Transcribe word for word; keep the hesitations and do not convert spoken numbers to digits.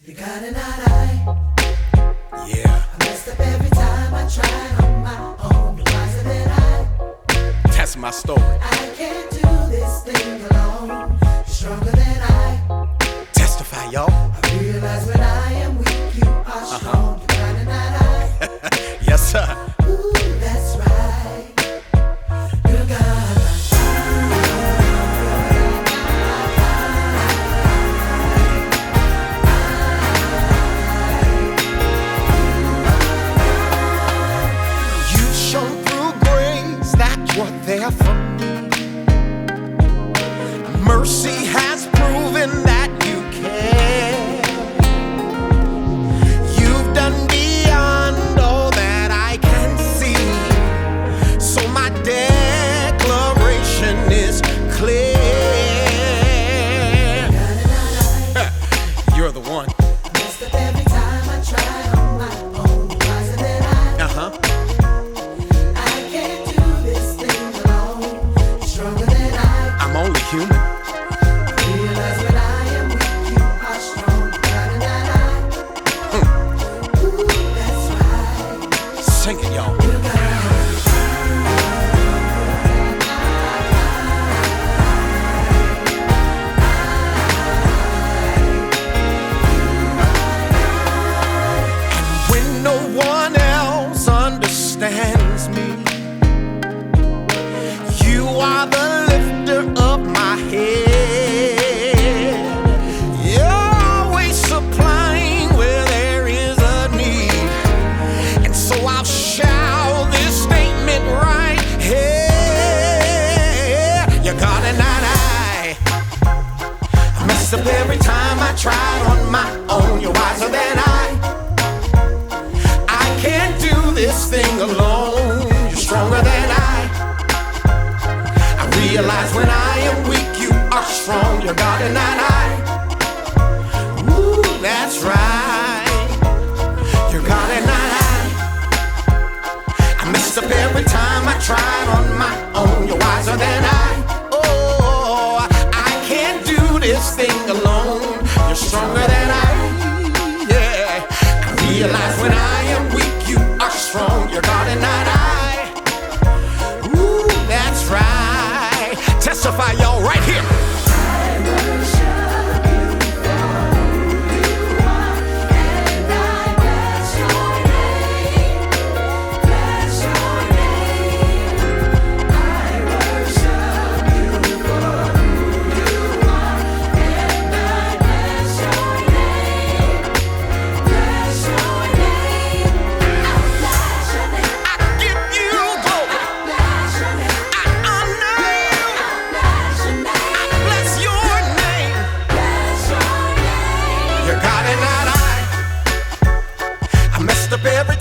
You got an eye. Yeah. I messed up every time I tried on my own. You're wiser than I. That's my story. I can't do this thing alone. You're stronger than I. Testify, y'all. I realize when I am weak, you are strong. You got an eye. Yes, sir. Ooh, that's right. You got an You've shown through grace that you're there for me. Mercy has proven that you care. You've done beyond all that I can see. So my declaration is clear. You're the one. I messed up every time I tried on my own. You're wiser than I. Uh-huh. I can't do this thing alone. You're stronger than I. I'm only human. Realize when I am weak, you are strong. You got an eye. Ooh, that's right. Sing it, y'all. You got an When no one else understands me, you are the lifter of my head. You're always supplying where there is a need. And so I'll shout this statement right here. You got an eye. I messed up every time I tried on my own. You're wiser than I. I can't do this thing alone. You're stronger than I. I realize when I am weak, you are strong. You got an eye. Ooh, that's right. You got an eye. I messed up every time I tried on my own. You're wiser than I. Oh, I can't do this thing alone. You're stronger than I. Yeah. I realize when I am weak, you are strong. You got an eye. Ooh, that's right. Testify, y'all, right here. I give you glory. I honor you. I bless your name. You got an eye. I messed up every